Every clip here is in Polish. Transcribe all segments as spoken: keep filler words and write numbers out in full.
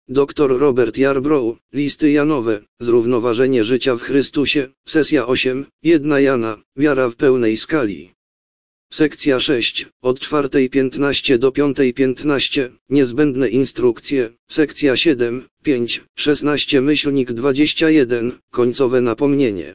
Doktor Robert Yarbrough, Listy Janowe, Zrównoważenie życia w Chrystusie, sesja osiem, jedna Jana, wiara w pełnej skali. Sekcja sześć, od czwartej piętnaście do piątej piętnaście, niezbędne instrukcje, sekcja siedem, pięć, szesnaście myślnik dwadzieścia jeden, końcowe napomnienie.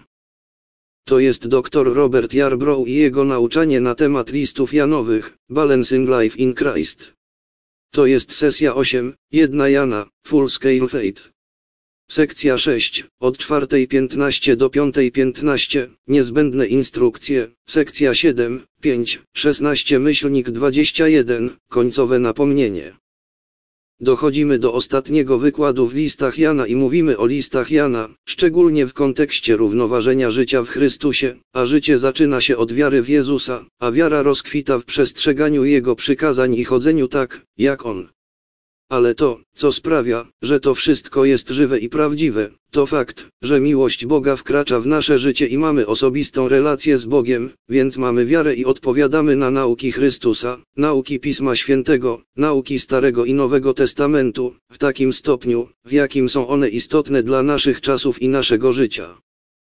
To jest doktor Robert Yarbrough i jego nauczanie na temat listów Janowych, Balancing Life in Christ. To jest sesja osiem, jedna Jana, Full Scale Faith. Sekcja sześć, od czwartej piętnaście do piątej piętnaście, niezbędne instrukcje, sekcja siedem, pięć, szesnaście myślnik dwadzieścia jeden, końcowe napomnienie. Dochodzimy do ostatniego wykładu w listach Jana i mówimy o listach Jana, szczególnie w kontekście równoważenia życia w Chrystusie, a życie zaczyna się od wiary w Jezusa, a wiara rozkwita w przestrzeganiu Jego przykazań i chodzeniu tak, jak On. Ale to, co sprawia, że to wszystko jest żywe i prawdziwe, to fakt, że miłość Boga wkracza w nasze życie i mamy osobistą relację z Bogiem, więc mamy wiarę i odpowiadamy na nauki Chrystusa, nauki Pisma Świętego, nauki Starego i Nowego Testamentu, w takim stopniu, w jakim są one istotne dla naszych czasów i naszego życia.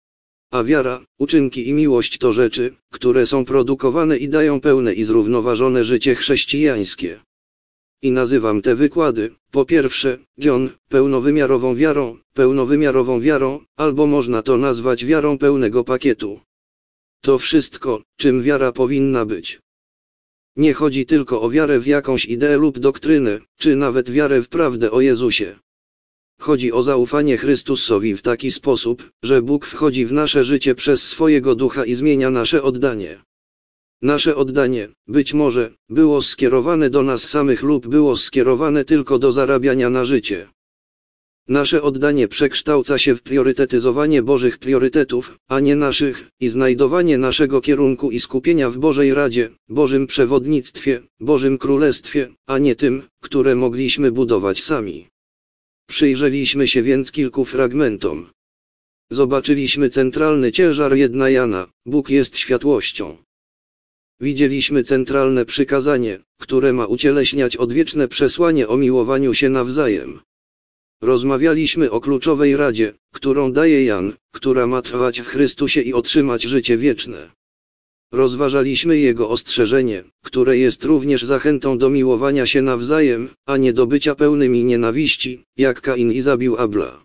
A wiara, uczynki i miłość to rzeczy, które są produkowane i dają pełne i zrównoważone życie chrześcijańskie. I nazywam te wykłady, po pierwsze, John, pełnowymiarową wiarą, pełnowymiarową wiarą, albo można to nazwać wiarą pełnego pakietu. To wszystko, czym wiara powinna być. Nie chodzi tylko o wiarę w jakąś ideę lub doktrynę, czy nawet wiarę w prawdę o Jezusie. Chodzi o zaufanie Chrystusowi w taki sposób, że Bóg wchodzi w nasze życie przez swojego ducha i zmienia nasze oddanie. Nasze oddanie, być może, było skierowane do nas samych lub było skierowane tylko do zarabiania na życie. Nasze oddanie przekształca się w priorytetyzowanie Bożych priorytetów, a nie naszych, i znajdowanie naszego kierunku i skupienia w Bożej Radzie, Bożym przewodnictwie, Bożym Królestwie, a nie tym, które mogliśmy budować sami. Przyjrzeliśmy się więc kilku fragmentom. Zobaczyliśmy centralny ciężar jedna Jana, Bóg jest światłością. Widzieliśmy centralne przykazanie, które ma ucieleśniać odwieczne przesłanie o miłowaniu się nawzajem. Rozmawialiśmy o kluczowej radzie, którą daje Jan, która ma trwać w Chrystusie i otrzymać życie wieczne. Rozważaliśmy jego ostrzeżenie, które jest również zachętą do miłowania się nawzajem, a nie do bycia pełnymi nienawiści, jak Kain i zabił Abla.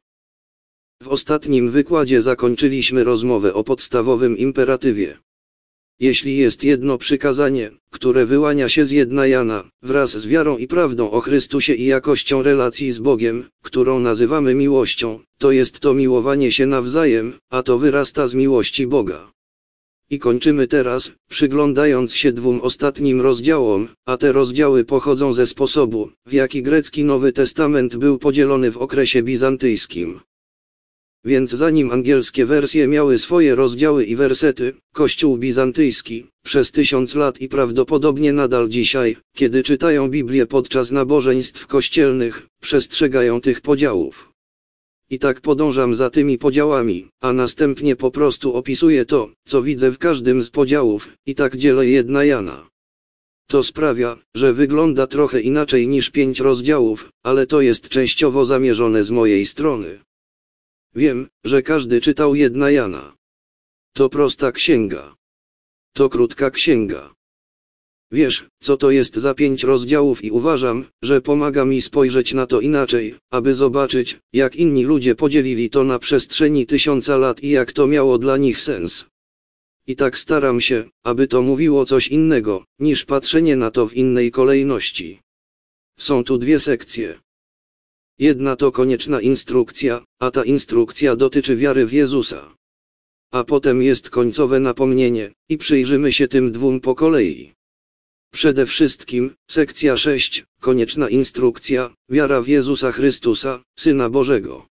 W ostatnim wykładzie zakończyliśmy rozmowę o podstawowym imperatywie. Jeśli jest jedno przykazanie, które wyłania się z jedna Jana, wraz z wiarą i prawdą o Chrystusie i jakością relacji z Bogiem, którą nazywamy miłością, to jest to miłowanie się nawzajem, a to wyrasta z miłości Boga. I kończymy teraz, przyglądając się dwóm ostatnim rozdziałom, a te rozdziały pochodzą ze sposobu, w jaki grecki Nowy Testament był podzielony w okresie bizantyjskim. Więc zanim angielskie wersje miały swoje rozdziały i wersety, Kościół bizantyjski, przez tysiąc lat i prawdopodobnie nadal dzisiaj, kiedy czytają Biblię podczas nabożeństw kościelnych, przestrzegają tych podziałów. I tak podążam za tymi podziałami, a następnie po prostu opisuję to, co widzę w każdym z podziałów, i tak dzielę jedna Jana. To sprawia, że wygląda trochę inaczej niż pięć rozdziałów, ale to jest częściowo zamierzone z mojej strony. Wiem, że każdy czytał jedna Jana. To prosta księga. To krótka księga. Wiesz, co to jest za pięć rozdziałów i uważam, że pomaga mi spojrzeć na to inaczej, aby zobaczyć, jak inni ludzie podzielili to na przestrzeni tysiąca lat i jak to miało dla nich sens. I tak staram się, aby to mówiło coś innego, niż patrzenie na to w innej kolejności. Są tu dwie sekcje. Jedna to konieczna instrukcja, a ta instrukcja dotyczy wiary w Jezusa. A potem jest końcowe napomnienie, i przyjrzymy się tym dwóm po kolei. Przede wszystkim, sekcja sześć, konieczna instrukcja, wiara w Jezusa Chrystusa, Syna Bożego.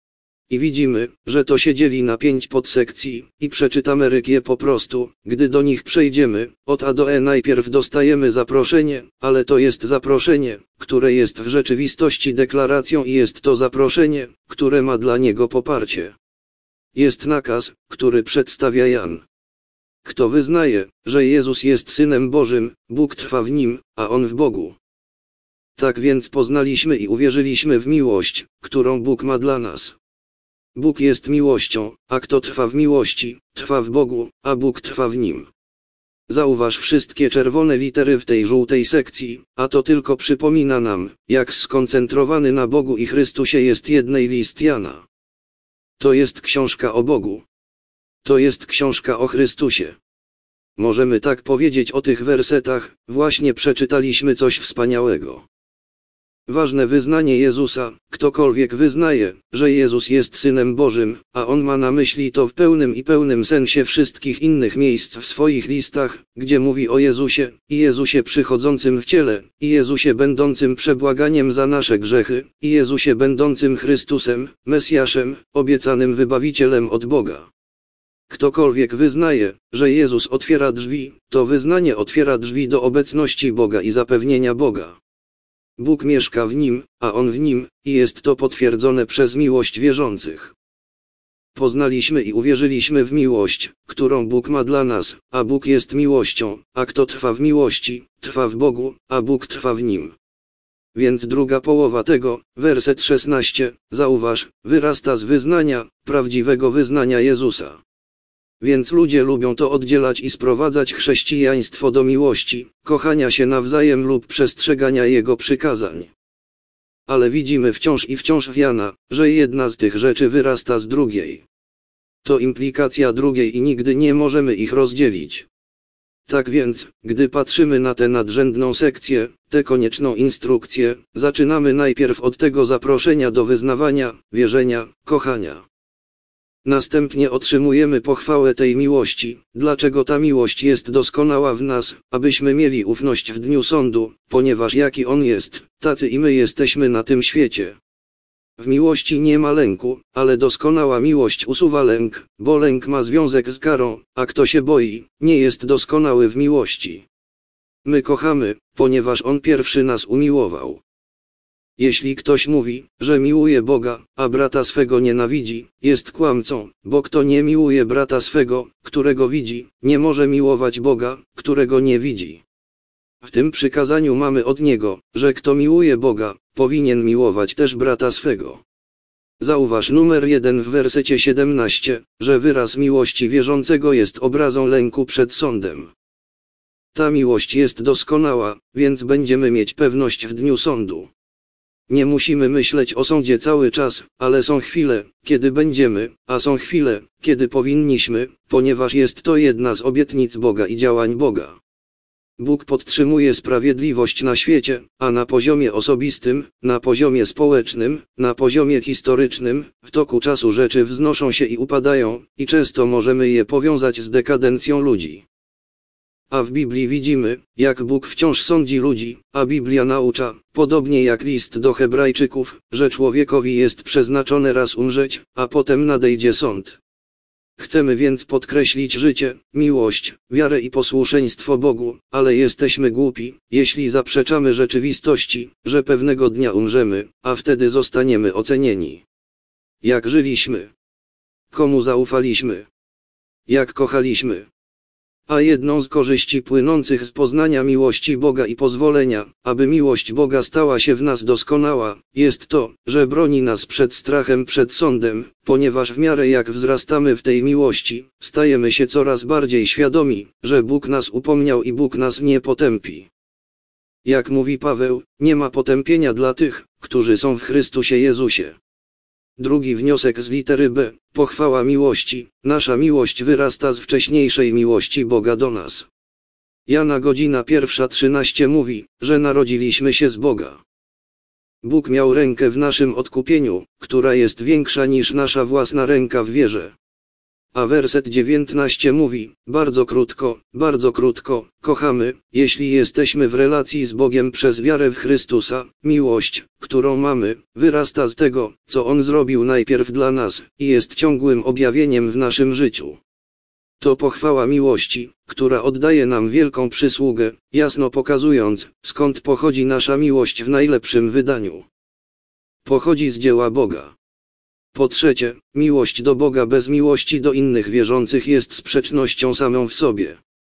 I widzimy, że to się dzieli na pięć podsekcji, i przeczytamy je po prostu, gdy do nich przejdziemy, od A do E. Najpierw dostajemy zaproszenie, ale to jest zaproszenie, które jest w rzeczywistości deklaracją i jest to zaproszenie, które ma dla niego poparcie. Jest nakaz, który przedstawia Jan. Kto wyznaje, że Jezus jest Synem Bożym, Bóg trwa w nim, a On w Bogu. Tak więc poznaliśmy i uwierzyliśmy w miłość, którą Bóg ma dla nas. Bóg jest miłością, a kto trwa w miłości, trwa w Bogu, a Bóg trwa w nim. Zauważ wszystkie czerwone litery w tej żółtej sekcji, a to tylko przypomina nam, jak skoncentrowany na Bogu i Chrystusie jest jednej list Jana. To jest książka o Bogu. To jest książka o Chrystusie. Możemy tak powiedzieć o tych wersetach, właśnie przeczytaliśmy coś wspaniałego. Ważne wyznanie Jezusa, ktokolwiek wyznaje, że Jezus jest Synem Bożym, a On ma na myśli to w pełnym i pełnym sensie wszystkich innych miejsc w swoich listach, gdzie mówi o Jezusie, i Jezusie przychodzącym w ciele, i Jezusie będącym przebłaganiem za nasze grzechy, i Jezusie będącym Chrystusem, Mesjaszem, obiecanym wybawicielem od Boga. Ktokolwiek wyznaje, że Jezus otwiera drzwi, to wyznanie otwiera drzwi do obecności Boga i zapewnienia Boga. Bóg mieszka w nim, a On w nim, i jest to potwierdzone przez miłość wierzących. Poznaliśmy i uwierzyliśmy w miłość, którą Bóg ma dla nas, a Bóg jest miłością, a kto trwa w miłości, trwa w Bogu, a Bóg trwa w nim. Więc druga połowa tego, werset szesnasty, zauważ, wyrasta z wyznania, prawdziwego wyznania Jezusa. Więc ludzie lubią to oddzielać i sprowadzać chrześcijaństwo do miłości, kochania się nawzajem lub przestrzegania Jego przykazań. Ale widzimy wciąż i wciąż w Jana, że jedna z tych rzeczy wyrasta z drugiej. To implikacja drugiej i nigdy nie możemy ich rozdzielić. Tak więc, gdy patrzymy na tę nadrzędną sekcję, tę konieczną instrukcję, zaczynamy najpierw od tego zaproszenia do wyznawania, wierzenia, kochania. Następnie otrzymujemy pochwałę tej miłości, dlaczego ta miłość jest doskonała w nas, abyśmy mieli ufność w dniu sądu, ponieważ jaki On jest, tacy i my jesteśmy na tym świecie. W miłości nie ma lęku, ale doskonała miłość usuwa lęk, bo lęk ma związek z karą, a kto się boi, nie jest doskonały w miłości. My kochamy, ponieważ On pierwszy nas umiłował. Jeśli ktoś mówi, że miłuje Boga, a brata swego nienawidzi, jest kłamcą, bo kto nie miłuje brata swego, którego widzi, nie może miłować Boga, którego nie widzi. W tym przykazaniu mamy od Niego, że kto miłuje Boga, powinien miłować też brata swego. Zauważ numer jeden w wersecie siedemnastym, że wyraz miłości wierzącego jest obrazą lęku przed sądem. Ta miłość jest doskonała, więc będziemy mieć pewność w dniu sądu. Nie musimy myśleć o sądzie cały czas, ale są chwile, kiedy będziemy, a są chwile, kiedy powinniśmy, ponieważ jest to jedna z obietnic Boga i działań Boga. Bóg podtrzymuje sprawiedliwość na świecie, a na poziomie osobistym, na poziomie społecznym, na poziomie historycznym, w toku czasu rzeczy wznoszą się i upadają, i często możemy je powiązać z dekadencją ludzi. A w Biblii widzimy, jak Bóg wciąż sądzi ludzi, a Biblia naucza, podobnie jak list do Hebrajczyków, że człowiekowi jest przeznaczone raz umrzeć, a potem nadejdzie sąd. Chcemy więc podkreślić życie, miłość, wiarę i posłuszeństwo Bogu, ale jesteśmy głupi, jeśli zaprzeczamy rzeczywistości, że pewnego dnia umrzemy, a wtedy zostaniemy ocenieni. Jak żyliśmy? Komu zaufaliśmy? Jak kochaliśmy? A jedną z korzyści płynących z poznania miłości Boga i pozwolenia, aby miłość Boga stała się w nas doskonała, jest to, że broni nas przed strachem przed sądem, ponieważ w miarę jak wzrastamy w tej miłości, stajemy się coraz bardziej świadomi, że Bóg nas upomniał i Bóg nas nie potępi. Jak mówi Paweł, nie ma potępienia dla tych, którzy są w Chrystusie Jezusie. Drugi wniosek z litery B, pochwała miłości. Nasza miłość wyrasta z wcześniejszej miłości Boga do nas. Jana godzina pierwsza trzynaście mówi, że narodziliśmy się z Boga. Bóg miał rękę w naszym odkupieniu, która jest większa niż nasza własna ręka w wierze. A werset dziewiętnasty mówi, bardzo krótko, bardzo krótko, kochamy, jeśli jesteśmy w relacji z Bogiem przez wiarę w Chrystusa. Miłość, którą mamy, wyrasta z tego, co On zrobił najpierw dla nas, i jest ciągłym objawieniem w naszym życiu. To pochwała miłości, która oddaje nam wielką przysługę, jasno pokazując, skąd pochodzi nasza miłość w najlepszym wydaniu. Pochodzi z dzieła Boga. Po trzecie, miłość do Boga bez miłości do innych wierzących jest sprzecznością samą w sobie.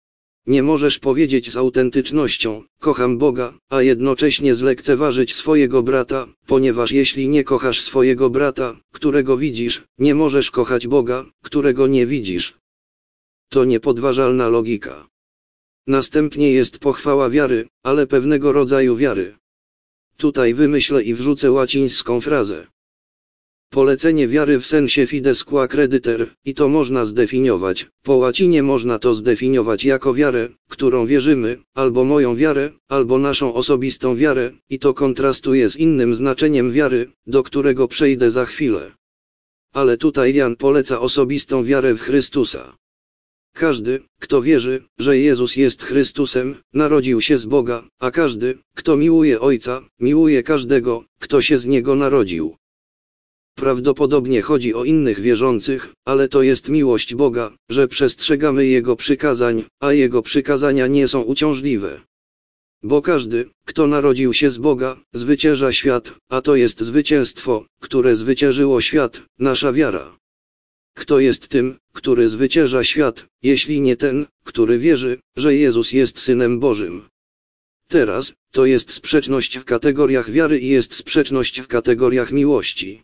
Nie możesz powiedzieć z autentycznością, kocham Boga, a jednocześnie zlekceważyć swojego brata, ponieważ jeśli nie kochasz swojego brata, którego widzisz, nie możesz kochać Boga, którego nie widzisz. To niepodważalna logika. Następnie jest pochwała wiary, ale pewnego rodzaju wiary. Tutaj wymyślę i wrzucę łacińską frazę. Polecenie wiary w sensie fides qua crediter, i to można zdefiniować, po łacinie można to zdefiniować jako wiarę, którą wierzymy, albo moją wiarę, albo naszą osobistą wiarę, i to kontrastuje z innym znaczeniem wiary, do którego przejdę za chwilę. Ale tutaj Jan poleca osobistą wiarę w Chrystusa. Każdy, kto wierzy, że Jezus jest Chrystusem, narodził się z Boga, a każdy, kto miłuje Ojca, miłuje każdego, kto się z Niego narodził. Prawdopodobnie chodzi o innych wierzących, ale to jest miłość Boga, że przestrzegamy Jego przykazań, a Jego przykazania nie są uciążliwe. Bo każdy, kto narodził się z Boga, zwycięża świat, a to jest zwycięstwo, które zwyciężyło świat, nasza wiara. Kto jest tym, który zwycięża świat, jeśli nie ten, który wierzy, że Jezus jest Synem Bożym? Teraz, to jest sprzeczność w kategoriach wiary i jest sprzeczność w kategoriach miłości.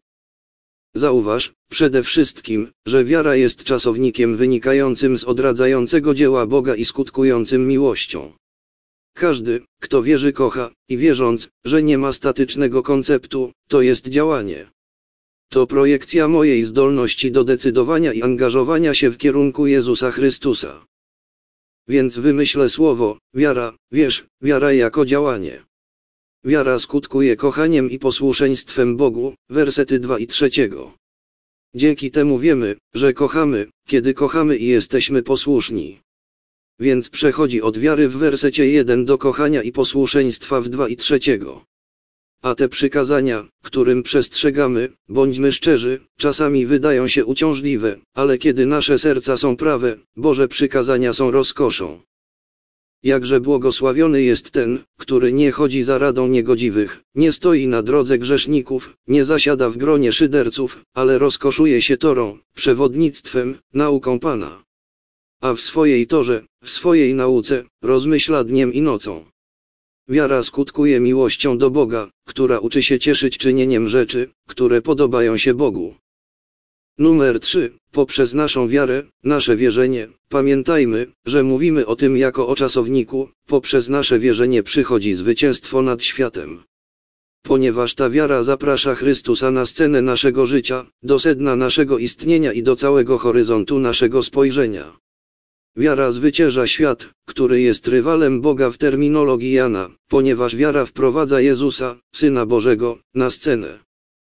Zauważ, przede wszystkim, że wiara jest czasownikiem wynikającym z odradzającego dzieła Boga i skutkującym miłością. Każdy, kto wierzy, kocha, i wierząc, że nie ma statycznego konceptu, to jest działanie. To projekcja mojej zdolności do decydowania i angażowania się w kierunku Jezusa Chrystusa. Więc wymyślę słowo, wiara, wiesz, wiara jako działanie. Wiara skutkuje kochaniem i posłuszeństwem Bogu, wersety dwa i trzy. Dzięki temu wiemy, że kochamy, kiedy kochamy i jesteśmy posłuszni. Więc przechodzi od wiary w wersecie jeden do kochania i posłuszeństwa w dwa i trzy. A te przykazania, którym przestrzegamy, bądźmy szczerzy, czasami wydają się uciążliwe, ale kiedy nasze serca są prawe, Boże przykazania są rozkoszą. Jakże błogosławiony jest ten, który nie chodzi za radą niegodziwych, nie stoi na drodze grzeszników, nie zasiada w gronie szyderców, ale rozkoszuje się Torą, przewodnictwem, nauką Pana. A w swojej Torze, w swojej nauce, rozmyśla dniem i nocą. Wiara skutkuje miłością do Boga, która uczy się cieszyć czynieniem rzeczy, które podobają się Bogu. Numer trzy. Poprzez naszą wiarę, nasze wierzenie, pamiętajmy, że mówimy o tym jako o czasowniku, poprzez nasze wierzenie przychodzi zwycięstwo nad światem. Ponieważ ta wiara zaprasza Chrystusa na scenę naszego życia, do sedna naszego istnienia i do całego horyzontu naszego spojrzenia. Wiara zwycięża świat, który jest rywalem Boga w terminologii Jana, ponieważ wiara wprowadza Jezusa, Syna Bożego, na scenę.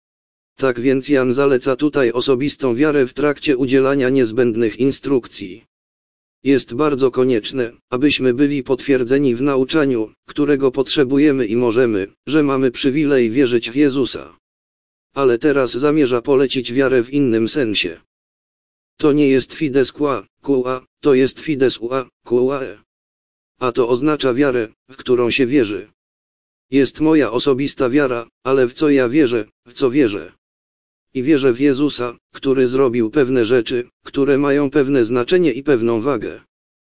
Tak więc Jan zaleca tutaj osobistą wiarę w trakcie udzielania niezbędnych instrukcji. Jest bardzo konieczne, abyśmy byli potwierdzeni w nauczaniu, którego potrzebujemy i możemy, że mamy przywilej wierzyć w Jezusa. Ale teraz zamierza polecić wiarę w innym sensie. To nie jest fides qua, qua, to jest fides ua, quae. A to oznacza wiarę, w którą się wierzy. Jest moja osobista wiara, ale w co ja wierzę, w co wierzę. I wierzę w Jezusa, który zrobił pewne rzeczy, które mają pewne znaczenie i pewną wagę.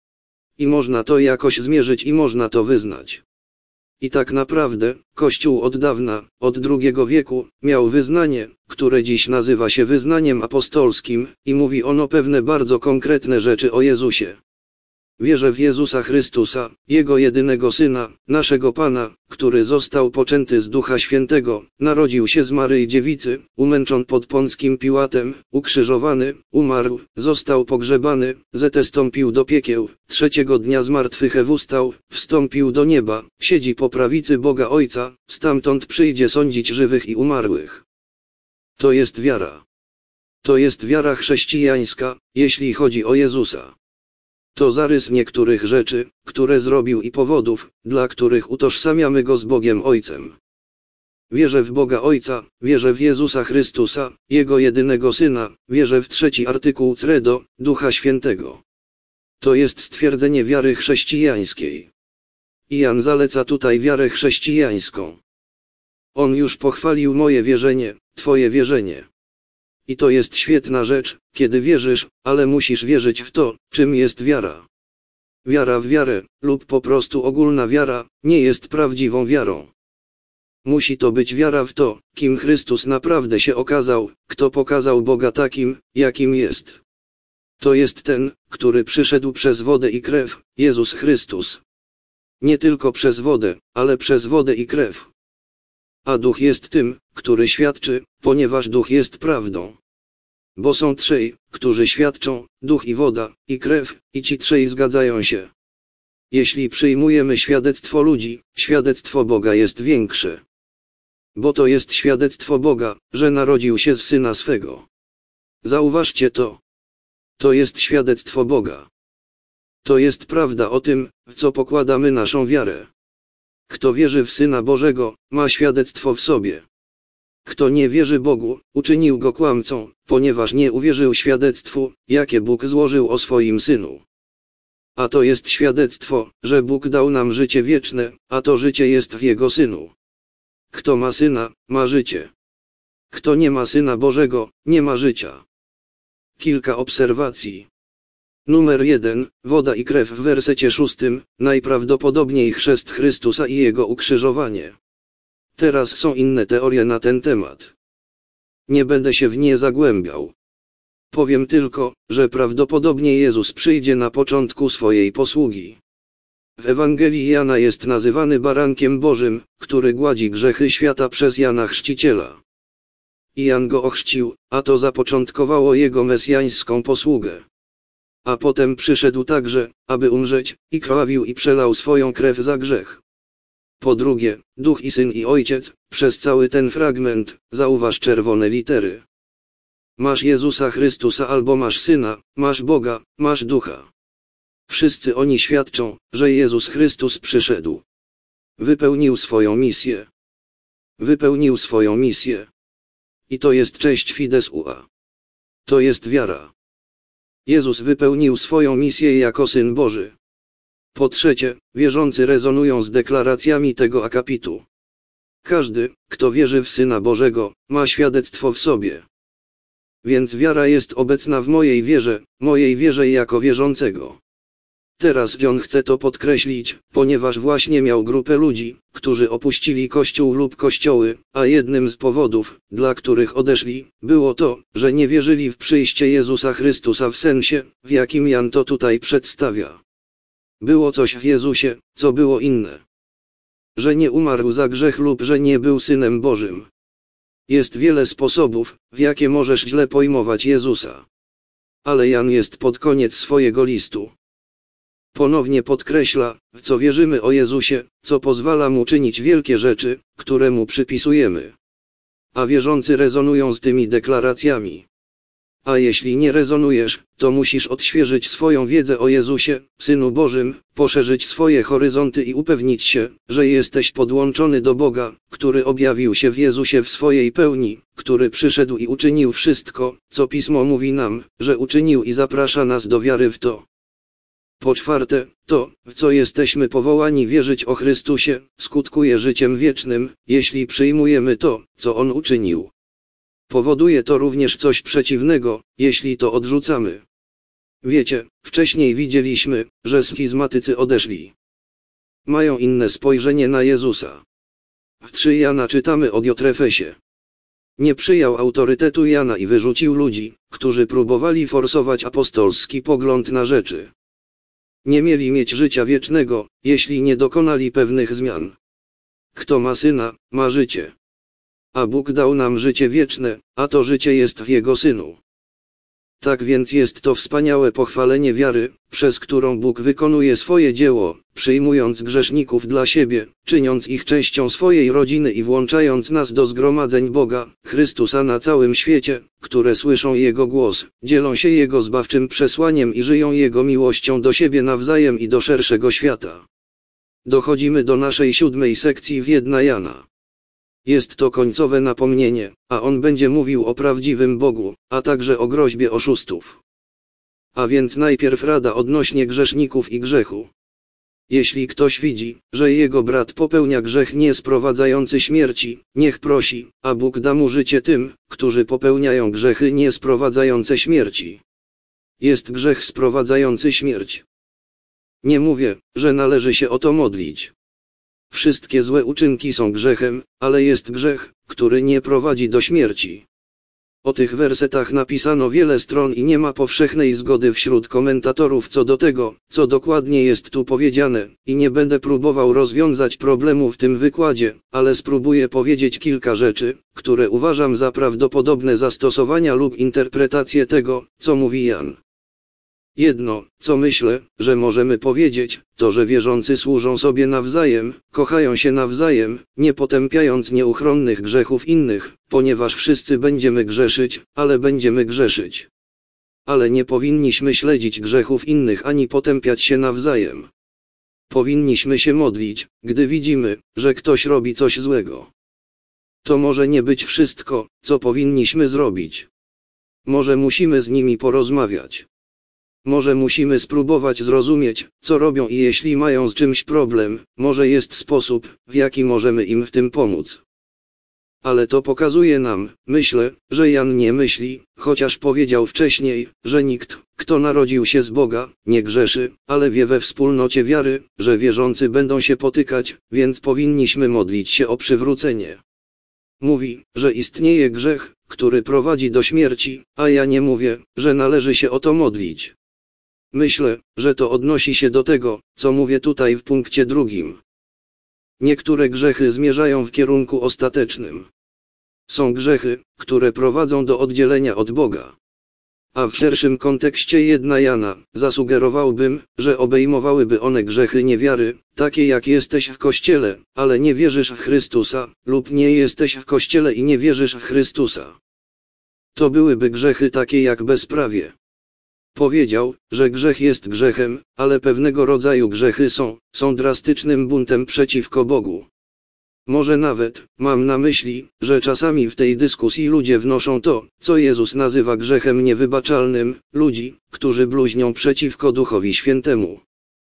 I można to jakoś zmierzyć i można to wyznać. I tak naprawdę, Kościół od dawna, od drugiego wieku, miał wyznanie, które dziś nazywa się wyznaniem apostolskim, i mówi ono pewne bardzo konkretne rzeczy o Jezusie. Wierzę w Jezusa Chrystusa, Jego jedynego Syna, naszego Pana, który został poczęty z Ducha Świętego, narodził się z Maryi Dziewicy, umęczon pod Pąckim Piłatem, ukrzyżowany, umarł, został pogrzebany, zetestąpił do piekieł, trzeciego dnia zmartwychwstał, wstąpił do nieba, siedzi po prawicy Boga Ojca, stamtąd przyjdzie sądzić żywych i umarłych. To jest wiara. To jest wiara chrześcijańska, jeśli chodzi o Jezusa. To zarys niektórych rzeczy, które zrobił i powodów, dla których utożsamiamy Go z Bogiem Ojcem. Wierzę w Boga Ojca, wierzę w Jezusa Chrystusa, Jego jedynego Syna, wierzę w trzeci artykuł Credo, Ducha Świętego. To jest stwierdzenie wiary chrześcijańskiej. I Jan zaleca tutaj wiarę chrześcijańską. On już pochwalił moje wierzenie, Twoje wierzenie. I to jest świetna rzecz, kiedy wierzysz, ale musisz wierzyć w to, czym jest wiara. wiara w wiarę, lub po prostu ogólna wiara, nie jest prawdziwą wiarą. Musi to być wiara w to, kim Chrystus naprawdę się okazał, kto pokazał Boga takim, jakim jest. To jest ten, który przyszedł przez wodę i krew, Jezus Chrystus. Nie tylko przez wodę, ale przez wodę i krew. A Duch jest tym, który świadczy, ponieważ Duch jest prawdą. Bo są trzej, którzy świadczą, Duch i woda, i krew, i ci trzej zgadzają się. Jeśli przyjmujemy świadectwo ludzi, świadectwo Boga jest większe. Bo to jest świadectwo Boga, że narodził się z Syna swego. Zauważcie to. To jest świadectwo Boga. To jest prawda o tym, w co pokładamy naszą wiarę. Kto wierzy w Syna Bożego, ma świadectwo w sobie. Kto nie wierzy Bogu, uczynił go kłamcą, ponieważ nie uwierzył świadectwu, jakie Bóg złożył o swoim Synu. A to jest świadectwo, że Bóg dał nam życie wieczne, a to życie jest w Jego Synu. Kto ma Syna, ma życie. Kto nie ma Syna Bożego, nie ma życia. Kilka obserwacji. Numer jeden. Woda i krew w wersecie szóstym, najprawdopodobniej chrzest Chrystusa i Jego ukrzyżowanie. Teraz są inne teorie na ten temat. Nie będę się w nie zagłębiał. Powiem tylko, że prawdopodobnie Jezus przyjdzie na początku swojej posługi. W Ewangelii Jana jest nazywany barankiem Bożym, który gładzi grzechy świata przez Jana Chrzciciela. I Jan go ochrzcił, a to zapoczątkowało jego mesjańską posługę. A potem przyszedł także, aby umrzeć, i krwawił i przelał swoją krew za grzech. Po drugie, Duch i Syn i Ojciec, przez cały ten fragment, zauważ czerwone litery. Masz Jezusa Chrystusa albo masz Syna, masz Boga, masz Ducha. Wszyscy oni świadczą, że Jezus Chrystus przyszedł. Wypełnił swoją misję. Wypełnił swoją misję. I to jest cześć Fides Ua. To jest wiara. Jezus wypełnił swoją misję jako Syn Boży. Po trzecie, wierzący rezonują z deklaracjami tego akapitu. Każdy, kto wierzy w Syna Bożego, ma świadectwo w sobie. Więc wiara jest obecna w mojej wierze, mojej wierze jako wierzącego. Teraz John chce to podkreślić, ponieważ właśnie miał grupę ludzi, którzy opuścili Kościół lub kościoły, a jednym z powodów, dla których odeszli, było to, że nie wierzyli w przyjście Jezusa Chrystusa w sensie, w jakim Jan to tutaj przedstawia. Było coś w Jezusie, co było inne. Że nie umarł za grzech lub że nie był Synem Bożym. Jest wiele sposobów, w jakie możesz źle pojmować Jezusa. Ale Jan jest pod koniec swojego listu. Ponownie podkreśla, w co wierzymy o Jezusie, co pozwala Mu czynić wielkie rzeczy, które Mu przypisujemy. A wierzący rezonują z tymi deklaracjami. A jeśli nie rezonujesz, to musisz odświeżyć swoją wiedzę o Jezusie, Synu Bożym, poszerzyć swoje horyzonty i upewnić się, że jesteś podłączony do Boga, który objawił się w Jezusie w swojej pełni, który przyszedł i uczynił wszystko, co Pismo mówi nam, że uczynił i zaprasza nas do wiary w to. Po czwarte, to, w co jesteśmy powołani wierzyć o Chrystusie, skutkuje życiem wiecznym, jeśli przyjmujemy to, co On uczynił. Powoduje to również coś przeciwnego, jeśli to odrzucamy. Wiecie, wcześniej widzieliśmy, że schizmatycy odeszli. Mają inne spojrzenie na Jezusa. W trzy Jana czytamy o Diotrefesie. Nie przyjął autorytetu Jana i wyrzucił ludzi, którzy próbowali forsować apostolski pogląd na rzeczy. Nie mieli mieć życia wiecznego, jeśli nie dokonali pewnych zmian. Kto ma Syna, ma życie. A Bóg dał nam życie wieczne, a to życie jest w Jego Synu. Tak więc jest to wspaniałe pochwalenie wiary, przez którą Bóg wykonuje swoje dzieło, przyjmując grzeszników dla siebie, czyniąc ich częścią swojej rodziny i włączając nas do zgromadzeń Boga, Chrystusa na całym świecie, które słyszą Jego głos, dzielą się Jego zbawczym przesłaniem i żyją Jego miłością do siebie nawzajem i do szerszego świata. Dochodzimy do naszej siódmej sekcji w pierwszym Jana. Jest to końcowe napomnienie, a on będzie mówił o prawdziwym Bogu, a także o groźbie oszustów. A więc najpierw rada odnośnie grzeszników i grzechu. Jeśli ktoś widzi, że jego brat popełnia grzech nie sprowadzający śmierci, niech prosi, a Bóg da mu życie tym, którzy popełniają grzechy nie sprowadzające śmierci. Jest grzech sprowadzający śmierć. nie mówię, że należy się o to modlić. Wszystkie złe uczynki są grzechem, ale jest grzech, który nie prowadzi do śmierci. O tych wersetach napisano wiele stron i nie ma powszechnej zgody wśród komentatorów co do tego, co dokładnie jest tu powiedziane, i nie będę próbował rozwiązać problemu w tym wykładzie, ale spróbuję powiedzieć kilka rzeczy, które uważam za prawdopodobne zastosowania lub interpretacje tego, co mówi Jan. Jedno, co myślę, że możemy powiedzieć, to że wierzący służą sobie nawzajem, kochają się nawzajem, nie potępiając nieuchronnych grzechów innych, ponieważ wszyscy będziemy grzeszyć, ale będziemy grzeszyć. Ale nie powinniśmy śledzić grzechów innych ani potępiać się nawzajem. Powinniśmy się modlić, gdy widzimy, że ktoś robi coś złego. To może nie być wszystko, co powinniśmy zrobić. Może musimy z nimi porozmawiać. Może musimy spróbować zrozumieć, co robią i jeśli mają z czymś problem, może jest sposób, w jaki możemy im w tym pomóc. Ale to pokazuje nam, myślę, że Jan nie myśli, chociaż powiedział wcześniej, że nikt, kto narodził się z Boga, nie grzeszy, ale wie we wspólnocie wiary, że wierzący będą się potykać, więc powinniśmy modlić się o przywrócenie. Mówi, że istnieje grzech, który prowadzi do śmierci, a ja nie mówię, że należy się o to modlić. Myślę, że to odnosi się do tego, co mówię tutaj w punkcie drugim. Niektóre grzechy zmierzają w kierunku ostatecznym. Są grzechy, które prowadzą do oddzielenia od Boga. A w szerszym kontekście jedna Jana, zasugerowałbym, że obejmowałyby one grzechy niewiary, takie jak jesteś w Kościele, ale nie wierzysz w Chrystusa, lub nie jesteś w Kościele i nie wierzysz w Chrystusa. To byłyby grzechy takie jak bezprawie. Powiedział, że grzech jest grzechem, ale pewnego rodzaju grzechy są, są drastycznym buntem przeciwko Bogu. Może nawet, mam na myśli, że czasami w tej dyskusji ludzie wnoszą to, co Jezus nazywa grzechem niewybaczalnym, ludzi, którzy bluźnią przeciwko Duchowi Świętemu.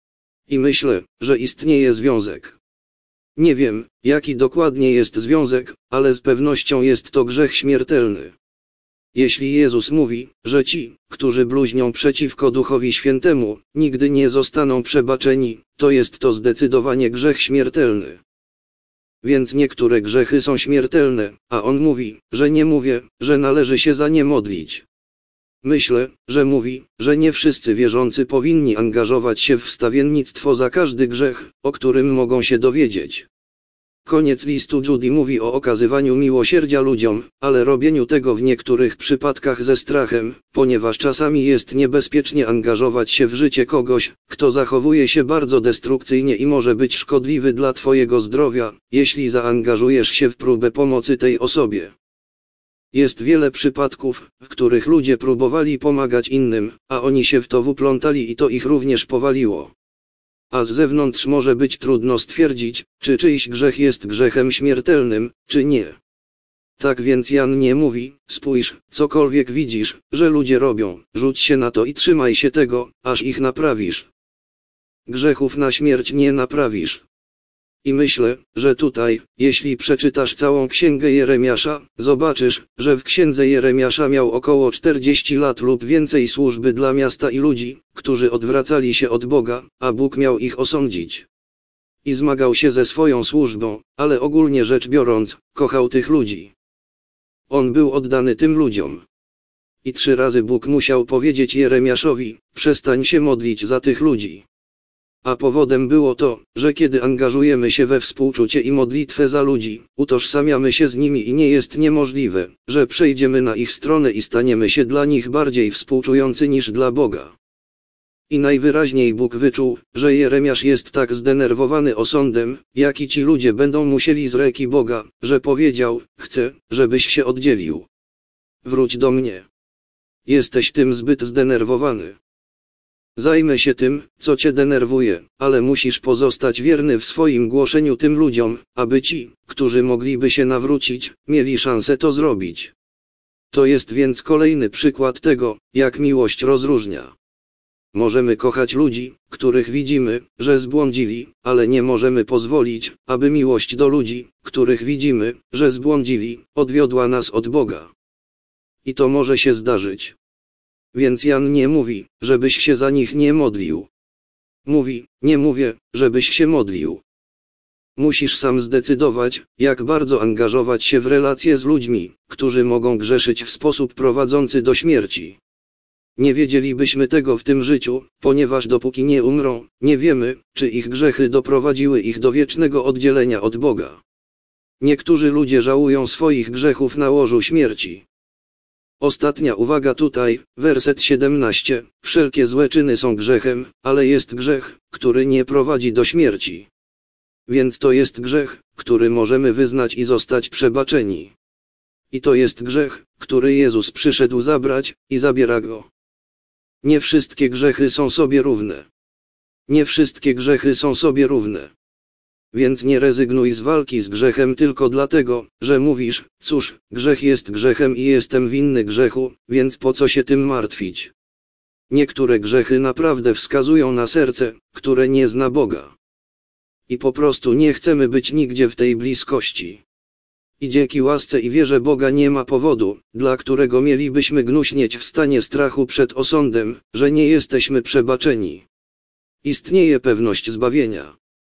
I myślę, że istnieje związek. Nie wiem, jaki dokładnie jest związek, ale z pewnością jest to grzech śmiertelny. Jeśli Jezus mówi, że ci, którzy bluźnią przeciwko Duchowi Świętemu, nigdy nie zostaną przebaczeni, to jest to zdecydowanie grzech śmiertelny. Więc niektóre grzechy są śmiertelne, a on mówi, że nie mówię, że należy się za nie modlić. Myślę, że mówi, że nie wszyscy wierzący powinni angażować się w wstawiennictwo za każdy grzech, o którym mogą się dowiedzieć. Koniec listu Judy mówi o okazywaniu miłosierdzia ludziom, ale robieniu tego w niektórych przypadkach ze strachem, ponieważ czasami jest niebezpiecznie angażować się w życie kogoś, kto zachowuje się bardzo destrukcyjnie i może być szkodliwy dla twojego zdrowia, jeśli zaangażujesz się w próbę pomocy tej osobie. Jest wiele przypadków, w których ludzie próbowali pomagać innym, a oni się w to wplątali i to ich również powaliło. A z zewnątrz może być trudno stwierdzić, czy czyjś grzech jest grzechem śmiertelnym, czy nie. Tak więc Jan nie mówi, spójrz, cokolwiek widzisz, że ludzie robią, rzuć się na to i trzymaj się tego, aż ich naprawisz. Grzechów na śmierć nie naprawisz. I myślę, że tutaj, jeśli przeczytasz całą księgę Jeremiasza, zobaczysz, że w księdze Jeremiasza miał około czterdzieści lat lub więcej służby dla miasta i ludzi, którzy odwracali się od Boga, a Bóg miał ich osądzić. I zmagał się ze swoją służbą, ale ogólnie rzecz biorąc, kochał tych ludzi. On był oddany tym ludziom. I trzy razy Bóg musiał powiedzieć Jeremiaszowi, przestań się modlić za tych ludzi. A powodem było to, że kiedy angażujemy się we współczucie i modlitwę za ludzi, utożsamiamy się z nimi i nie jest niemożliwe, że przejdziemy na ich stronę i staniemy się dla nich bardziej współczujący niż dla Boga. I najwyraźniej Bóg wyczuł, że Jeremiasz jest tak zdenerwowany osądem, jaki ci ludzie będą musieli z ręki Boga, że powiedział, chcę, żebyś się oddzielił. Wróć do mnie. Jesteś tym zbyt zdenerwowany. Zajmę się tym, co cię denerwuje, ale musisz pozostać wierny w swoim głoszeniu tym ludziom, aby ci, którzy mogliby się nawrócić, mieli szansę to zrobić. To jest więc kolejny przykład tego, jak miłość rozróżnia. Możemy kochać ludzi, których widzimy, że zbłądzili, ale nie możemy pozwolić, aby miłość do ludzi, których widzimy, że zbłądzili, odwiodła nas od Boga. I to może się zdarzyć. Więc Jan nie mówi, żebyś się za nich nie modlił. mówi, nie mówię, żebyś się modlił. Musisz sam zdecydować, jak bardzo angażować się w relacje z ludźmi, którzy mogą grzeszyć w sposób prowadzący do śmierci. Nie wiedzielibyśmy tego w tym życiu, ponieważ dopóki nie umrą, nie wiemy, czy ich grzechy doprowadziły ich do wiecznego oddzielenia od Boga. Niektórzy ludzie żałują swoich grzechów na łożu śmierci. Ostatnia uwaga tutaj, werset siedemnasty. Wszelkie złe czyny są grzechem, ale jest grzech, który nie prowadzi do śmierci. Więc to jest grzech, który możemy wyznać i zostać przebaczeni. I to jest grzech, który Jezus przyszedł zabrać, i zabiera go. Nie wszystkie grzechy są sobie równe. Nie wszystkie grzechy są sobie równe. Więc nie rezygnuj z walki z grzechem tylko dlatego, że mówisz, cóż, grzech jest grzechem i jestem winny grzechu, więc po co się tym martwić? Niektóre grzechy naprawdę wskazują na serce, które nie zna Boga. I po prostu nie chcemy być nigdzie w tej bliskości. I dzięki łasce i wierze Boga nie ma powodu, dla którego mielibyśmy gnuśnieć w stanie strachu przed osądem, że nie jesteśmy przebaczeni. Istnieje pewność zbawienia.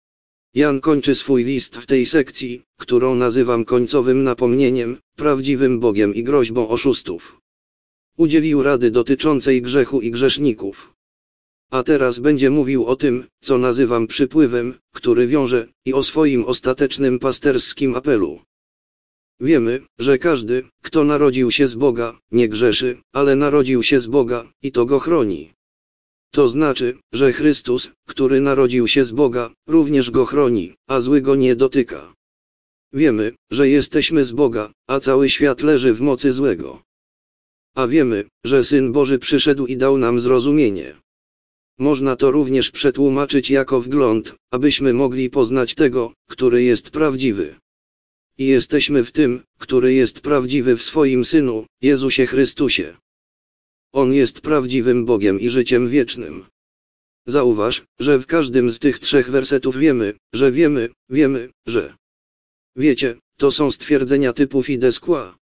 Jan kończy swój list w tej sekcji, którą nazywam końcowym napomnieniem, prawdziwym Bogiem i groźbą oszustów. Udzielił rady dotyczącej grzechu i grzeszników. A teraz będzie mówił o tym, co nazywam przypływem, który wiąże, i o swoim ostatecznym pasterskim apelu. Wiemy, że każdy, kto narodził się z Boga, nie grzeszy, ale narodził się z Boga, i to go chroni. To znaczy, że Chrystus, który narodził się z Boga, również go chroni, a zły go nie dotyka. Wiemy, że jesteśmy z Boga, a cały świat leży w mocy złego. A wiemy, że Syn Boży przyszedł i dał nam zrozumienie. Można to również przetłumaczyć jako wgląd, abyśmy mogli poznać tego, który jest prawdziwy. I jesteśmy w tym, który jest prawdziwy w swoim Synu, Jezusie Chrystusie. On jest prawdziwym Bogiem i życiem wiecznym. Zauważ, że w każdym z tych trzech wersetów wiemy, że wiemy, wiemy, że. Wiecie, to są stwierdzenia typu fide qua.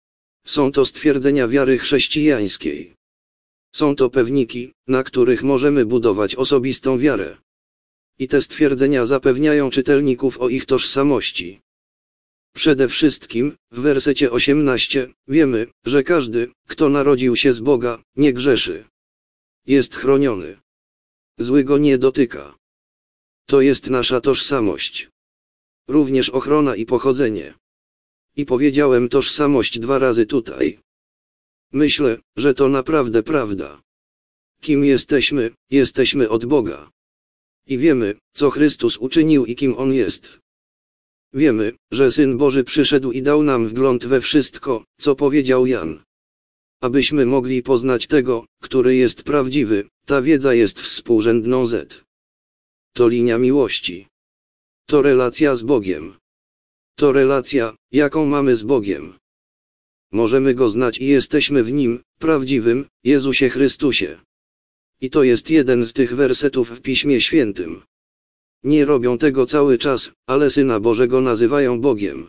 Są to stwierdzenia wiary chrześcijańskiej. Są to pewniki, na których możemy budować osobistą wiarę. I te stwierdzenia zapewniają czytelników o ich tożsamości. Przede wszystkim, w wersecie osiemnastym, wiemy, że każdy, kto narodził się z Boga, nie grzeszy. Jest chroniony. Zły go nie dotyka. To jest nasza tożsamość. Również ochrona i pochodzenie. I powiedziałem tożsamość dwa razy tutaj. Myślę, że to naprawdę prawda. Kim jesteśmy? Jesteśmy od Boga. I wiemy, co Chrystus uczynił i kim On jest. Wiemy, że Syn Boży przyszedł i dał nam wgląd we wszystko, co powiedział Jan. Abyśmy mogli poznać tego, który jest prawdziwy, ta wiedza jest współrzędną z. To linia miłości. To relacja z Bogiem. To relacja, jaką mamy z Bogiem. Możemy Go znać i jesteśmy w Nim, prawdziwym, Jezusie Chrystusie. I to jest jeden z tych wersetów w Piśmie Świętym. Nie robią tego cały czas, ale Syna Bożego nazywają Bogiem.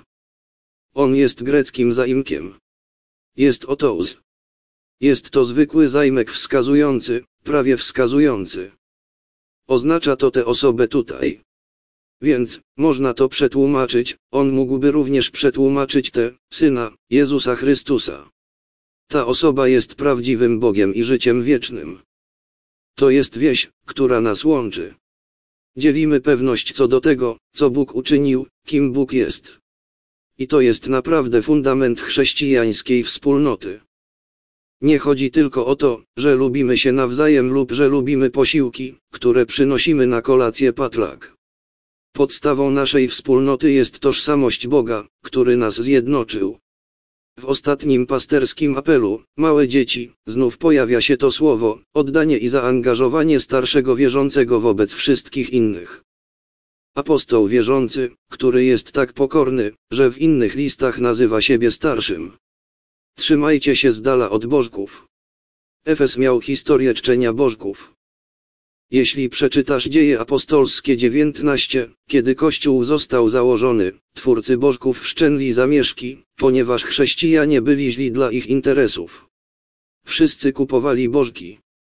On jest greckim zaimkiem. Jest otous. Jest to zwykły zaimek wskazujący, prawie wskazujący. Oznacza to tę osobę tutaj. Więc, można to przetłumaczyć, on mógłby również przetłumaczyć tę, Syna, Jezusa Chrystusa. Ta osoba jest prawdziwym Bogiem i życiem wiecznym. To jest wieś, która nas łączy. Dzielimy pewność co do tego, co Bóg uczynił, kim Bóg jest. I to jest naprawdę fundament chrześcijańskiej wspólnoty. Nie chodzi tylko o to, że lubimy się nawzajem lub że lubimy posiłki, które przynosimy na kolację patlak. Podstawą naszej wspólnoty jest tożsamość Boga, który nas zjednoczył. W ostatnim pasterskim apelu, małe dzieci, znów pojawia się to słowo, oddanie i zaangażowanie starszego wierzącego wobec wszystkich innych. Apostoł wierzący, który jest tak pokorny, że w innych listach nazywa siebie starszym. Trzymajcie się z dala od bożków. Efes miał historię czczenia bożków. Jeśli przeczytasz Dzieje Apostolskie dziewiętnaście, kiedy Kościół został założony, twórcy bożków wszczęli zamieszki, ponieważ chrześcijanie byli źli dla ich interesów. Wszyscy kupowali bożki.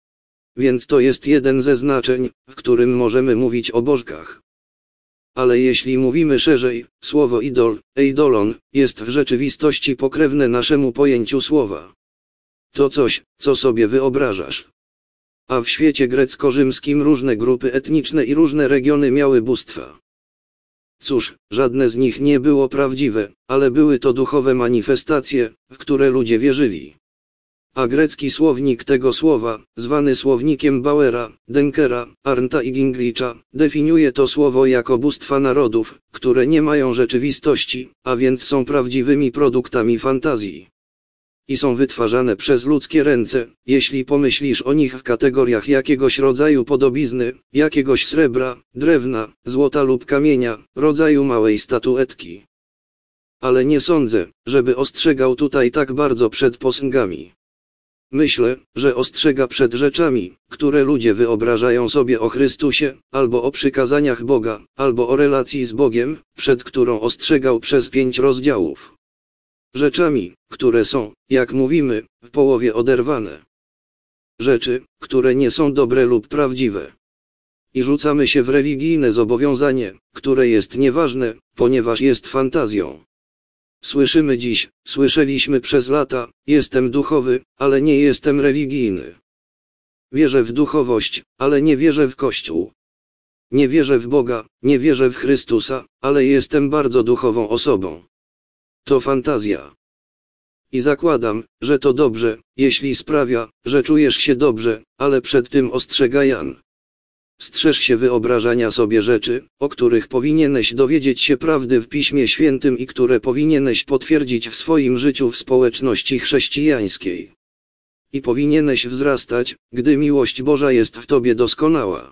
Więc to jest jeden ze znaczeń, w którym możemy mówić o bożkach. Ale jeśli mówimy szerzej, słowo idol, eidolon, jest w rzeczywistości pokrewne naszemu pojęciu słowa. To coś, co sobie wyobrażasz. A w świecie grecko-rzymskim różne grupy etniczne i różne regiony miały bóstwa. Cóż, żadne z nich nie było prawdziwe, ale były to duchowe manifestacje, w które ludzie wierzyli. A grecki słownik tego słowa, zwany słownikiem Bauera, Denkera, Arndta i Gingricha, definiuje to słowo jako bóstwa narodów, które nie mają rzeczywistości, a więc są prawdziwymi produktami fantazji. I są wytwarzane przez ludzkie ręce, jeśli pomyślisz o nich w kategoriach jakiegoś rodzaju podobizny, jakiegoś srebra, drewna, złota lub kamienia, rodzaju małej statuetki. Ale nie sądzę, żeby ostrzegał tutaj tak bardzo przed posągami. Myślę, że ostrzega przed rzeczami, które ludzie wyobrażają sobie o Chrystusie, albo o przykazaniach Boga, albo o relacji z Bogiem, przed którą ostrzegał przez pięć rozdziałów. Rzeczami, które są, jak mówimy, w połowie oderwane. Rzeczy, które nie są dobre lub prawdziwe. I rzucamy się w religijne zobowiązanie, które jest nieważne, ponieważ jest fantazją. Słyszymy dziś, słyszeliśmy przez lata, jestem duchowy, ale nie jestem religijny. Wierzę w duchowość, ale nie wierzę w Kościół. Nie wierzę w Boga, nie wierzę w Chrystusa, ale jestem bardzo duchową osobą. To fantazja. I zakładam, że to dobrze, jeśli sprawia, że czujesz się dobrze, ale przed tym ostrzega Jan. Strzeż się wyobrażania sobie rzeczy, o których powinieneś dowiedzieć się prawdy w Piśmie Świętym i które powinieneś potwierdzić w swoim życiu w społeczności chrześcijańskiej. I powinieneś wzrastać, gdy miłość Boża jest w tobie doskonała.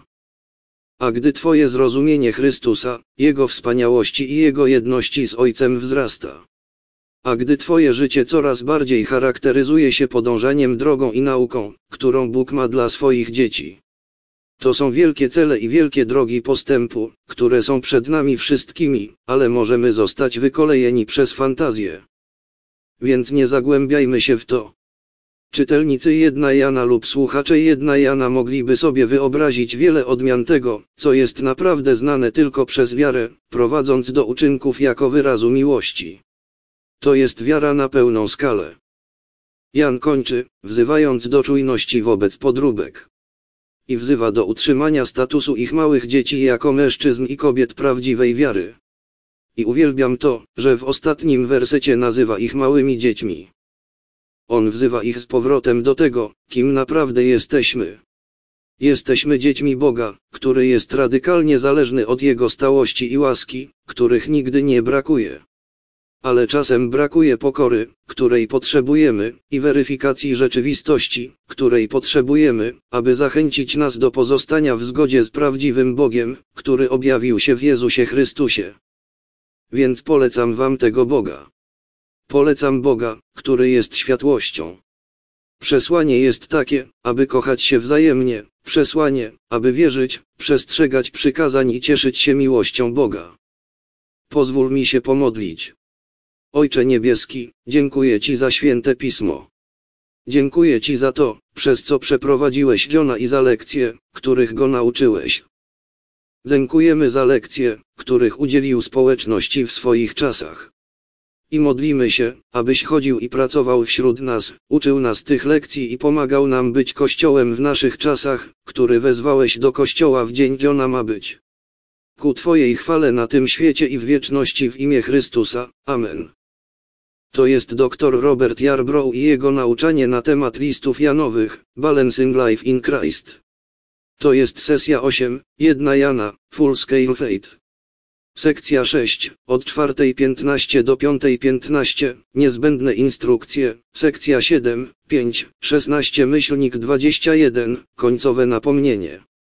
A gdy twoje zrozumienie Chrystusa, Jego wspaniałości i Jego jedności z Ojcem wzrasta. A gdy twoje życie coraz bardziej charakteryzuje się podążaniem drogą i nauką, którą Bóg ma dla swoich dzieci. To są wielkie cele i wielkie drogi postępu, które są przed nami wszystkimi, ale możemy zostać wykolejeni przez fantazję. Więc nie zagłębiajmy się w to. Czytelnicy jedna Jana lub słuchacze jedna Jana mogliby sobie wyobrazić wiele odmian tego, co jest naprawdę znane tylko przez wiarę, prowadząc do uczynków jako wyrazu miłości. To jest wiara na pełną skalę. Jan kończy, wzywając do czujności wobec podróbek. I wzywa do utrzymania statusu ich małych dzieci jako mężczyzn i kobiet prawdziwej wiary. I uwielbiam to, że w ostatnim wersecie nazywa ich małymi dziećmi. On wzywa ich z powrotem do tego, kim naprawdę jesteśmy. Jesteśmy dziećmi Boga, który jest radykalnie zależny od Jego stałości i łaski, których nigdy nie brakuje. Ale czasem brakuje pokory, której potrzebujemy, i weryfikacji rzeczywistości, której potrzebujemy, aby zachęcić nas do pozostania w zgodzie z prawdziwym Bogiem, który objawił się w Jezusie Chrystusie. Więc polecam wam tego Boga. Polecam Boga, który jest światłością. Przesłanie jest takie, aby kochać się wzajemnie, przesłanie, aby wierzyć, przestrzegać przykazań i cieszyć się miłością Boga. Pozwól mi się pomodlić. Ojcze Niebieski, dziękuję Ci za święte Pismo. Dziękuję Ci za to, przez co przeprowadziłeś Johna i za lekcje, których go nauczyłeś. Dziękujemy za lekcje, których udzielił społeczności w swoich czasach. I modlimy się, abyś chodził i pracował wśród nas, uczył nas tych lekcji i pomagał nam być Kościołem w naszych czasach, który wezwałeś do Kościoła w dzień Johna ma być. Ku Twojej chwale na tym świecie i w wieczności w imię Chrystusa. Amen. To jest doktor Robert Yarbrough i jego nauczanie na temat listów Janowych, Balancing Life in Christ. To jest sesja osiem, jedna Jana, Full Scale Faith. Sekcja sześć, od czwartej piętnaście do piątej piętnaście, niezbędne instrukcje, sekcja siedem, pięć, szesnaście myślnik dwadzieścia jeden, końcowe napomnienie.